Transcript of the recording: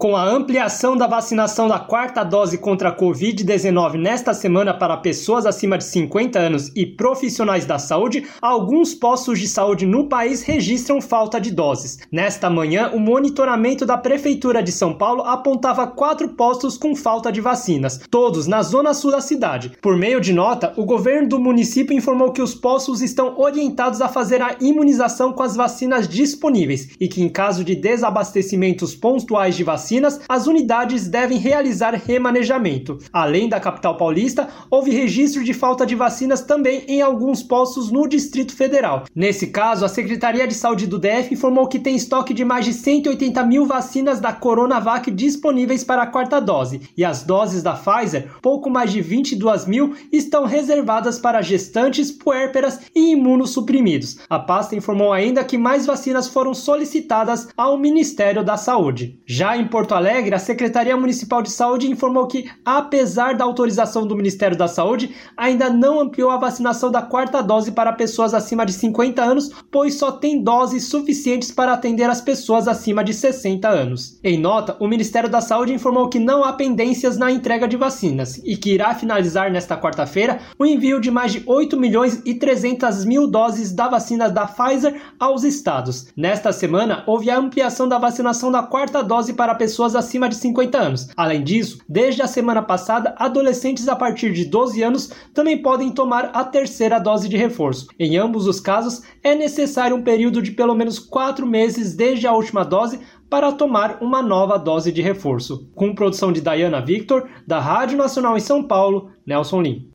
Com a ampliação da vacinação da quarta dose contra a Covid-19 nesta semana para pessoas acima de 50 anos e profissionais da saúde, alguns postos de saúde no país registram falta de doses. Nesta manhã, o monitoramento da Prefeitura de São Paulo apontava 4 postos com falta de vacinas, todos na zona sul da cidade. Por meio de nota, o governo do município informou que os postos estão orientados a fazer a imunização com as vacinas disponíveis e que, em caso de desabastecimentos pontuais de vacinas, as unidades devem realizar remanejamento. Além da capital paulista, houve registro de falta de vacinas também em alguns postos no Distrito Federal. Nesse caso, a Secretaria de Saúde do DF informou que tem estoque de mais de 180 mil vacinas da Coronavac disponíveis para a quarta dose, e as doses da Pfizer, pouco mais de 22 mil, estão reservadas para gestantes, puérperas e imunossuprimidos. A pasta informou ainda que mais vacinas foram solicitadas ao Ministério da Saúde. Já em Porto Alegre, a Secretaria Municipal de Saúde informou que, apesar da autorização do Ministério da Saúde, ainda não ampliou a vacinação da quarta dose para pessoas acima de 50 anos, pois só tem doses suficientes para atender as pessoas acima de 60 anos. Em nota, o Ministério da Saúde informou que não há pendências na entrega de vacinas e que irá finalizar nesta quarta-feira o envio de mais de 8 milhões e 300 mil doses da vacina da Pfizer aos estados. Nesta semana, houve a ampliação da vacinação da quarta dose para pessoas acima de 50 anos. Além disso, desde a semana passada, adolescentes a partir de 12 anos também podem tomar a terceira dose de reforço. Em ambos os casos, é necessário um período de pelo menos 4 meses desde a última dose para tomar uma nova dose de reforço. Com produção de Dayana Victor, da Rádio Nacional em São Paulo, Nelson Lim.